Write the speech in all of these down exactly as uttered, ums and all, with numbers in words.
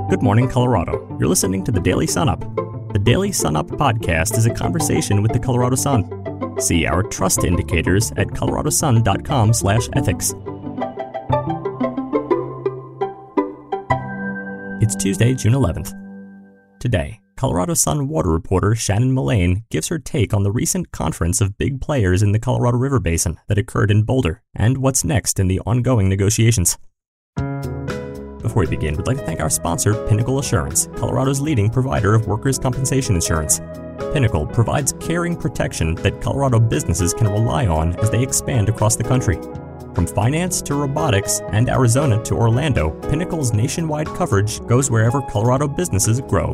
Good morning, Colorado. You're listening to the Daily Sun Up. The Daily Sun Up podcast is a conversation with the Colorado Sun. See our trust indicators at coloradosun.com slash ethics. It's Tuesday, June eleventh. Today, Colorado Sun water reporter Shannon Mullane gives her take on the recent conference of big players in the Colorado River Basin that occurred in Boulder and what's next in the ongoing negotiations. Before we begin, we'd like to thank our sponsor, Pinnacle Assurance, Colorado's leading provider of workers' compensation insurance. Pinnacle provides caring protection that Colorado businesses can rely on as they expand across the country. From finance to robotics and Arizona to Orlando, Pinnacle's nationwide coverage goes wherever Colorado businesses grow.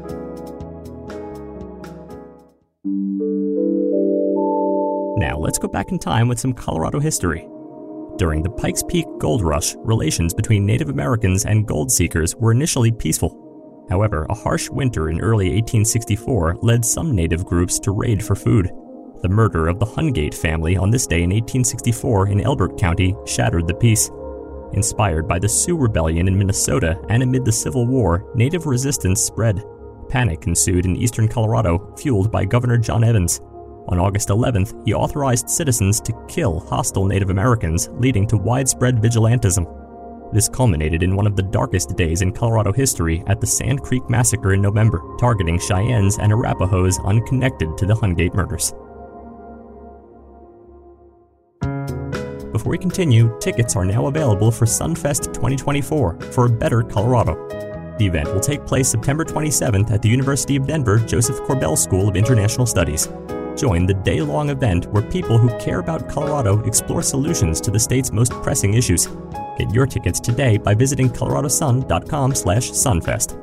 Now, let's go back in time with some Colorado history. During the Pikes Peak Gold Rush, relations between Native Americans and gold seekers were initially peaceful. However, a harsh winter in early eighteen sixty-four led some Native groups to raid for food. The murder of the Hungate family on this day in eighteen sixty-four in Elbert County shattered the peace. Inspired by the Sioux Rebellion in Minnesota and amid the Civil War, Native resistance spread. Panic ensued in eastern Colorado, fueled by Governor John Evans. On August eleventh, he authorized citizens to kill hostile Native Americans, leading to widespread vigilantism. This culminated in one of the darkest days in Colorado history at the Sand Creek Massacre in November, targeting Cheyennes and Arapahoes unconnected to the Hungate murders. Before we continue, tickets are now available for Sunfest twenty twenty-four for a better Colorado. The event will take place September twenty-seventh at the University of Denver Joseph Corbell School of International Studies. Join the day-long event where people who care about Colorado explore solutions to the state's most pressing issues. Get your tickets today by visiting coloradosun.com slash sunfest.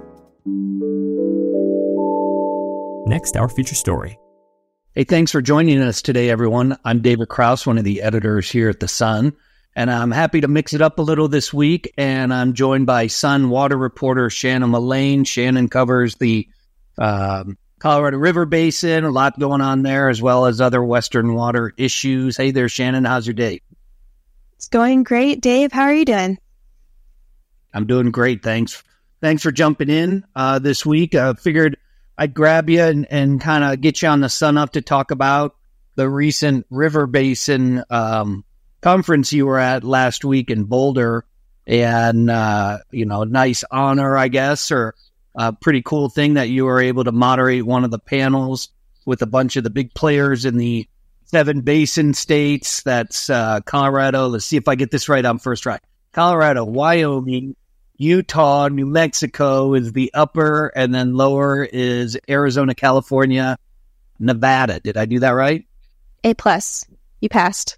Next, our feature story. Hey, thanks for joining us today, everyone. I'm David Kraus, one of the editors here at The Sun, and I'm happy to mix it up a little this week, and I'm joined by Sun water reporter Shannon Mullane. Shannon covers the um, Colorado River Basin, a lot going on there, as well as other Western water issues. Hey there, Shannon. How's your day? It's going great. Dave, how are you doing? I'm doing great. Thanks. Thanks for jumping in uh, this week. I uh, figured I'd grab you and, and kind of get you on the Sun Up to talk about the recent River Basin um, conference you were at last week in Boulder. And, uh, you know, nice honor, I guess, or a pretty cool thing that you were able to moderate one of the panels with a bunch of the big players in the seven basin states. That's uh, Colorado. Let's see if I get this right on first try. Colorado, Wyoming, Utah, New Mexico is the upper, and then lower is Arizona, California, Nevada. Did I do that right? A plus. You passed.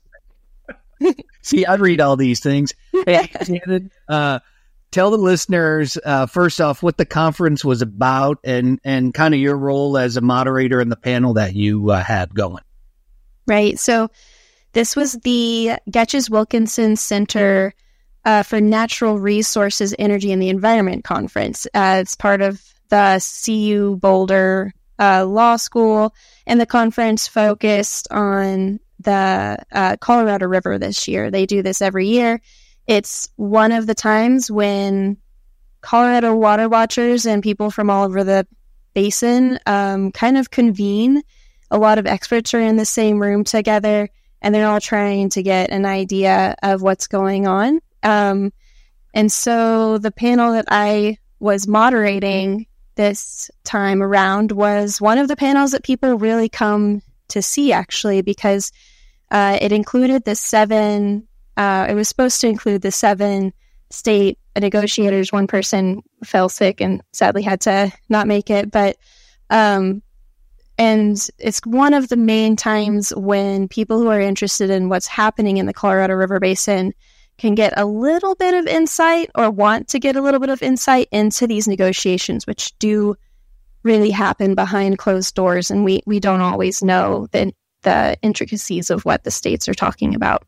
See, I read all these things. Hey, Shannon, uh, tell the listeners, uh, first off, what the conference was about and, and kind of your role as a moderator in the panel that you uh, had going. Right. So this was the Getches Wilkinson Center uh, for Natural Resources, Energy, and the Environment Conference. Uh, it's part of the C U Boulder uh, Law School, and the conference focused on the uh, Colorado River this year. They do this every year. It's one of the times when Colorado water watchers and people from all over the basin um, kind of convene. A lot of experts are in the same room together, and they're all trying to get an idea of what's going on. Um, and so the panel that I was moderating this time around was one of the panels that people really come to see, actually, because uh, it included the seven Uh, it was supposed to include the seven state negotiators. One person fell sick and sadly had to not make it. But, um, and it's one of the main times when people who are interested in what's happening in the Colorado River Basin can get a little bit of insight or want to get a little bit of insight into these negotiations, which do really happen behind closed doors. And we, we don't always know the, the intricacies of what the states are talking about.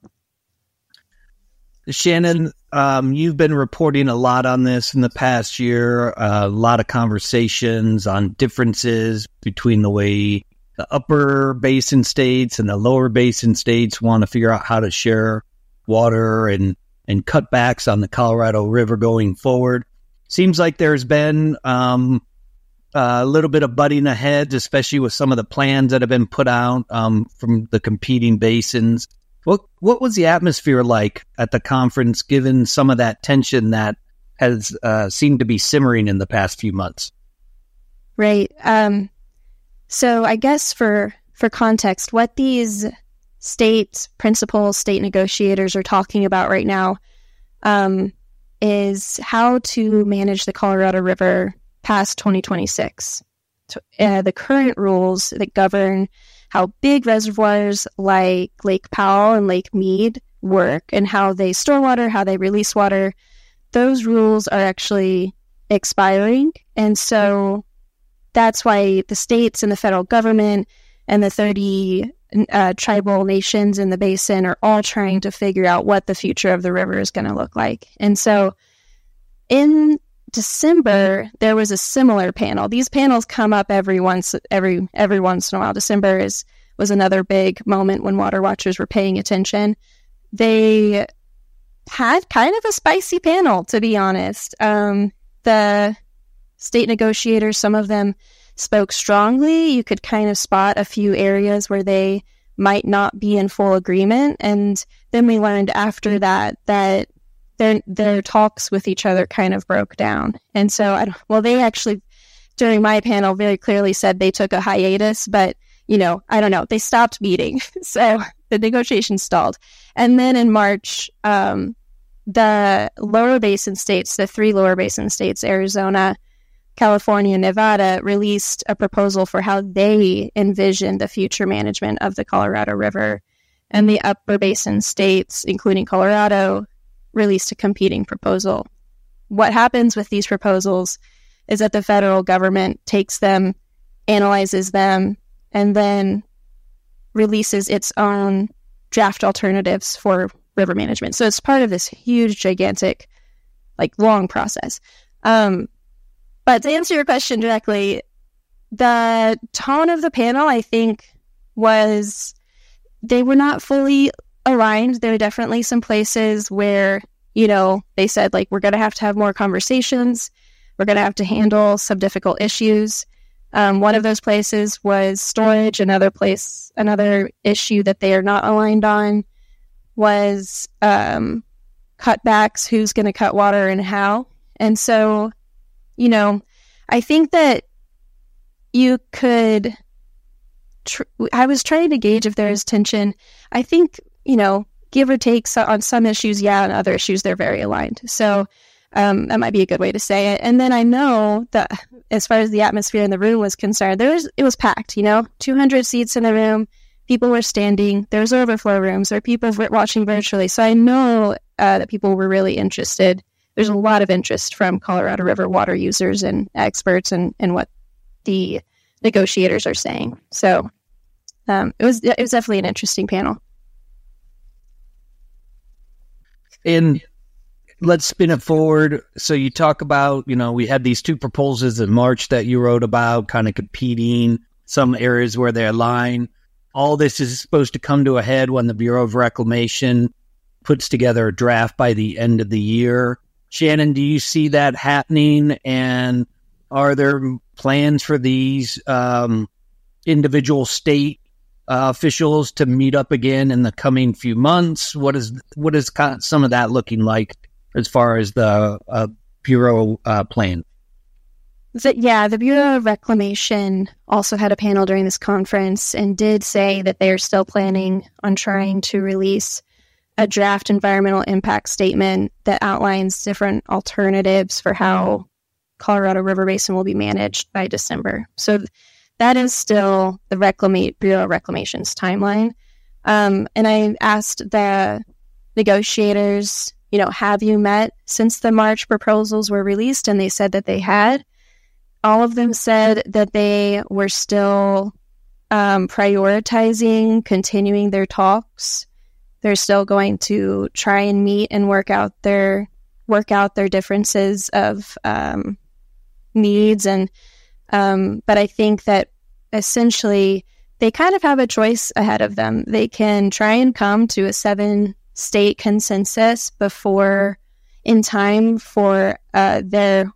Shannon, um, you've been reporting a lot on this in the past year, uh, a lot of conversations on differences between the way the upper basin states and the lower basin states want to figure out how to share water and, and cutbacks on the Colorado River going forward. seems like there's been um, a little bit of butting of heads, especially with some of the plans that have been put out um, from the competing basins. What what was the atmosphere like at the conference, given some of that tension that has uh, seemed to be simmering in the past few months? Right. Um, so I guess for for context, what these state principals, state negotiators are talking about right now um, is how to manage the Colorado River past twenty twenty-six. Uh, the current rules that govern how big reservoirs like Lake Powell and Lake Mead work and how they store water, how they release water, those rules are actually expiring. And so that's why the states and the federal government and the thirty uh, tribal nations in the basin are all trying to figure out what the future of the river is going to look like. And so in December, there was a similar panel. These panels come up every once every every once in a while. December is was another big moment when water watchers were paying attention. They had kind of a spicy panel, to be honest. Um, the state negotiators, some of them spoke strongly. You could kind of spot a few areas where they might not be in full agreement. And then we learned after that that their their talks with each other kind of broke down. And so, I, well, they actually, during my panel, very clearly said they took a hiatus, but, you know, I don't know, they stopped meeting. So the negotiations stalled. And then in March, um, the lower basin states, the three lower basin states, Arizona, California, and Nevada, released a proposal for how they envision the future management of the Colorado River. And the upper basin states, including Colorado, released a competing proposal. What happens with these proposals is that the federal government takes them, analyzes them, and then releases its own draft alternatives for river management. So it's part of this huge, gigantic, like, long process. Um, but to answer your question directly, the tone of the panel, I think, was they were not fully aligned. There were definitely some places where, you know, they said, like, we're going to have to have more conversations. We're going to have to handle some difficult issues. Um, one of those places was storage. Another place, another issue that they are not aligned on was um, cutbacks, who's going to cut water and how. And so, you know, I think that you could, tr- I was trying to gauge if there is tension. I think, you know, give or take so on some issues, yeah, on other issues, they're very aligned. So um, that might be a good way to say it. And then I know that as far as the atmosphere in the room was concerned, there was, it was packed, you know, two hundred seats in the room. People were standing. There's overflow rooms. There are people watching virtually. So I know uh, that people were really interested. There's a lot of interest from Colorado River water users and experts and, and what the negotiators are saying. So um, it was it was definitely an interesting panel. And let's spin it forward. So you talk about, you know, we had these two proposals in March that you wrote about, kind of competing, some areas where they align. All this is supposed to come to a head when the Bureau of Reclamation puts together a draft by the end of the year. Shannon, do you see that happening? And are there plans for these um, individual state uh, officials to meet up again in the coming few months? What is what is kind of some of that looking like as far as the uh, Bureau uh, plan? So, yeah, the Bureau of Reclamation also had a panel during this conference and did say that they are still planning on trying to release a draft environmental impact statement that outlines different alternatives for how Colorado River Basin will be managed by December. So that is still the Reclamate Bureau of Reclamation's timeline. Um, and I asked the negotiators, you know, have you met since the March proposals were released? And they said that they had. All of them said that they were still um, prioritizing continuing their talks. They're still going to try and meet and work out their work out their differences of um, needs, and um, but I think that essentially they kind of have a choice ahead of them. They can try and come to a seven-state consensus before in time for uh, their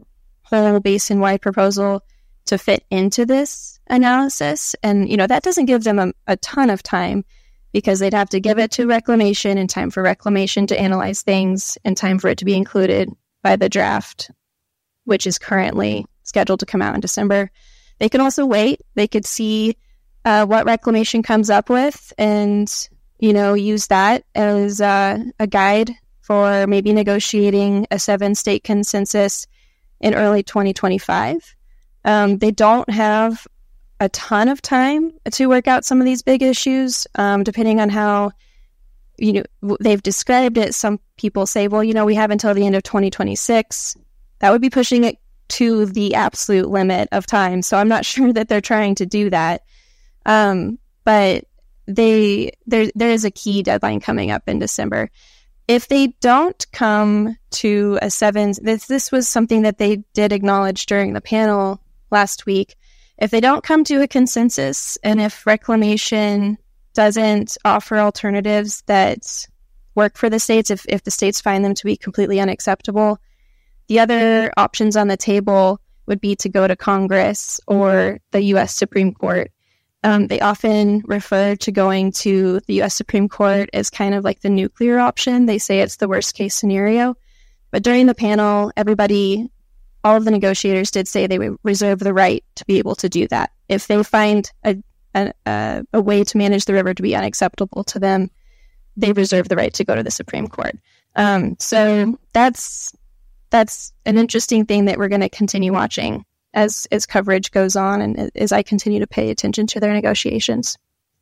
whole basin-wide proposal to fit into this analysis. And, you know, that doesn't give them a, a ton of time, because they'd have to give it to Reclamation in time for Reclamation to analyze things, in time for it to be included by the draft, which is currently scheduled to come out in December. They can also wait. They could see uh, what Reclamation comes up with and, you know, use that as uh, a guide for maybe negotiating a seven-state consensus in early twenty twenty-five. Um, they don't have a ton of time to work out some of these big issues, um, depending on how, you know, w- they've described it. Some people say, well, you know, we have until the end of twenty twenty-six. That would be pushing it to the absolute limit of time. So I'm not sure that they're trying to do that. Um, but they there there is a key deadline coming up in December. If they don't come to a seven, this this was something that they did acknowledge during the panel last week. If they don't come to a consensus, and if Reclamation doesn't offer alternatives that work for the states, if, if the states find them to be completely unacceptable, the other options on the table would be to go to Congress or the U S Supreme Court. Um, they often refer to going to the U S Supreme Court as kind of like the nuclear option. They say it's the worst case scenario. But during the panel, everybody... all of the negotiators did say they would reserve the right to be able to do that. If they find a, a, a way to manage the river to be unacceptable to them, they reserve the right to go to the Supreme Court. Um, so that's that's an interesting thing that we're going to continue watching as, as coverage goes on and as I continue to pay attention to their negotiations.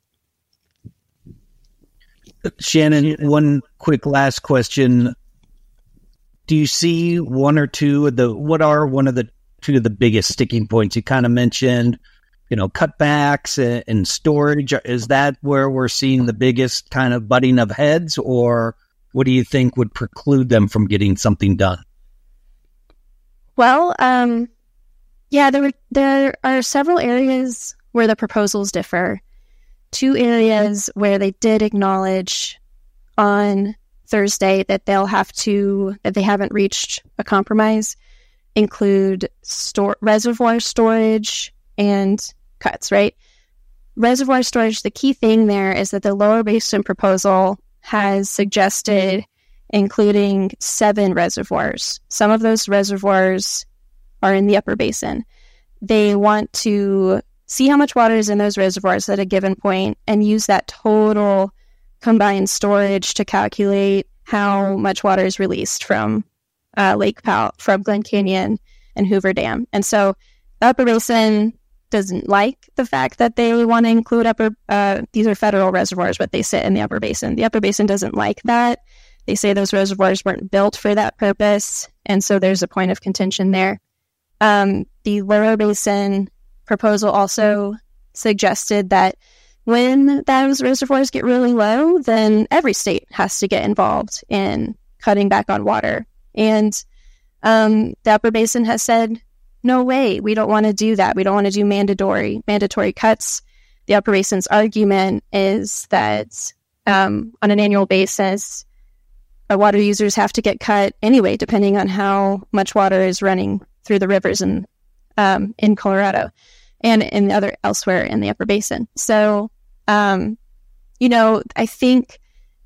Shannon, one quick last question. Do you see one or two of the, what are one of the two of the biggest sticking points? You kind of mentioned, you know, cutbacks and, and storage. Is that where we're seeing the biggest kind of butting of heads, or what do you think would preclude them from getting something done? Well, um, yeah, there were, there are several areas where the proposals differ. Two areas where they did acknowledge on Thursday that they'll have to, that they haven't reached a compromise, include store, reservoir storage and cuts, right? Reservoir storage, the key thing there is that the lower basin proposal has suggested including seven reservoirs. Some of those reservoirs are in the upper basin. They want to see how much water is in those reservoirs at a given point and use that total combined storage to calculate how much water is released from uh, Lake Powell, from Glen Canyon and Hoover Dam. And so the upper basin doesn't like the fact that they want to include upper, uh, these are federal reservoirs, but they sit in the upper basin. The upper basin doesn't like that. They say those reservoirs weren't built for that purpose. And so there's a point of contention there. Um, the lower basin proposal also suggested that when those reservoirs get really low, then every state has to get involved in cutting back on water. And um, the upper basin has said, no way, we don't want to do that. We don't want to do mandatory mandatory cuts. The upper basin's argument is that um, on an annual basis, uh, water users have to get cut anyway, depending on how much water is running through the rivers in, um, in Colorado and in other elsewhere in the upper basin. So, um, you know, I think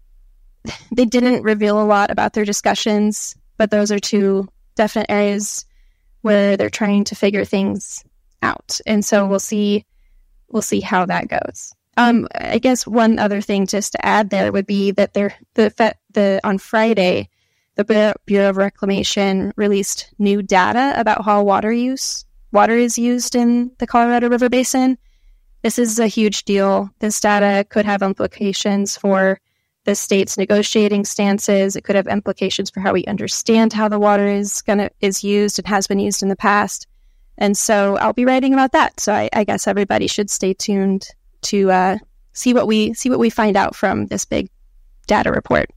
they didn't reveal a lot about their discussions, but those are two definite areas where they're trying to figure things out. And so we'll see, we'll see how that goes. Um, I guess one other thing just to add there would be that they're, the, the, on Friday, the Bureau of Reclamation released new data about how water use, water is used in the Colorado River Basin. This is a huge deal. This data could have implications for the state's negotiating stances. It could have implications for how we understand how the water is gonna is used and has been used in the past. And so I'll be writing about that. So I, I guess everybody should stay tuned to uh, see what we see what we find out from this big data report.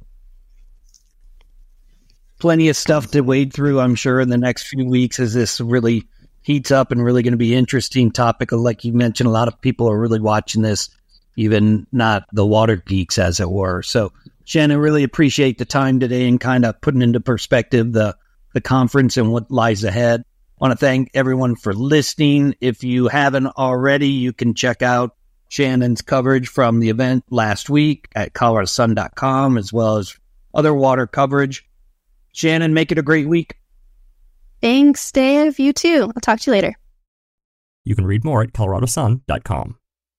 Plenty of stuff to wade through, I'm sure, in the next few weeks as this really heats up and really going to be an interesting topic. Like you mentioned, a lot of people are really watching this, even not the water geeks, as it were. So, Shannon, really appreciate the time today and kind of putting into perspective the, the conference and what lies ahead. want to thank everyone for listening. If you haven't already, you can check out Shannon's coverage from the event last week at colorado sun dot com, as well as other water coverage. Shannon, make it a great week. Thanks, Dave. You too. I'll talk to you later. You can read more at colorado sun dot com.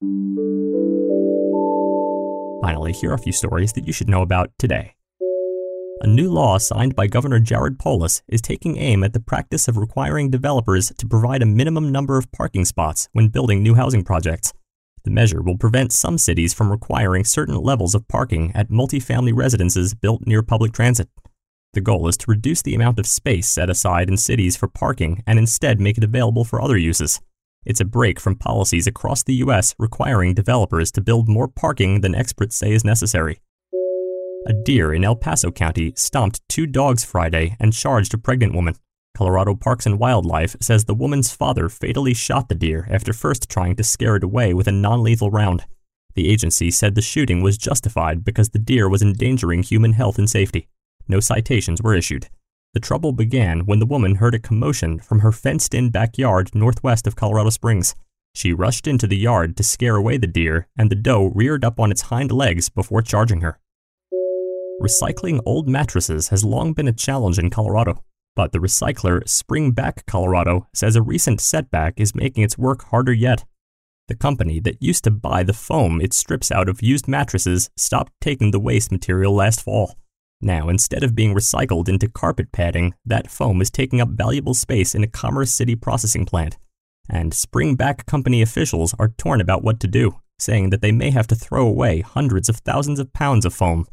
Finally, here are a few stories that you should know about today. A new law signed by Governor Jared Polis is taking aim at the practice of requiring developers to provide a minimum number of parking spots when building new housing projects. The measure will prevent some cities from requiring certain levels of parking at multifamily residences built near public transit. The goal is to reduce the amount of space set aside in cities for parking and instead make it available for other uses. It's a break from policies across the U S requiring developers to build more parking than experts say is necessary. A deer in El Paso County stomped two dogs Friday and charged a pregnant woman. Colorado Parks and Wildlife says the woman's father fatally shot the deer after first trying to scare it away with a non-lethal round. The agency said the shooting was justified because the deer was endangering human health and safety. No citations were issued. The trouble began when the woman heard a commotion from her fenced-in backyard northwest of Colorado Springs. She rushed into the yard to scare away the deer, and the doe reared up on its hind legs before charging her. Recycling old mattresses has long been a challenge in Colorado, but the recycler Springback Colorado says a recent setback is making its work harder yet. The company that used to buy the foam it strips out of used mattresses stopped taking the waste material last fall. Now, instead of being recycled into carpet padding, that foam is taking up valuable space in a Commerce City processing plant. And Springback company officials are torn about what to do, saying that they may have to throw away hundreds of thousands of pounds of foam.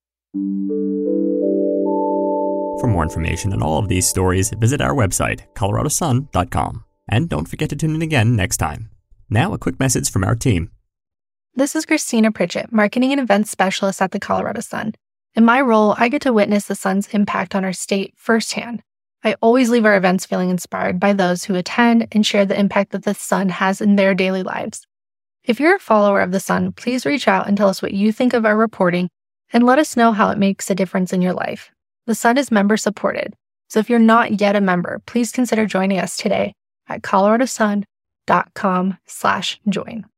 For more information on all of these stories, visit our website, colorado sun dot com. And don't forget to tune in again next time. Now, a quick message from our team. This is Christina Pritchett, Marketing and Events Specialist at the Colorado Sun. In my role, I get to witness the Sun's impact on our state firsthand. I always leave our events feeling inspired by those who attend and share the impact that the Sun has in their daily lives. If you're a follower of the Sun, please reach out and tell us what you think of our reporting and let us know how it makes a difference in your life. The Sun is member supported, so if you're not yet a member, please consider joining us today at colorado sun dot com slash join.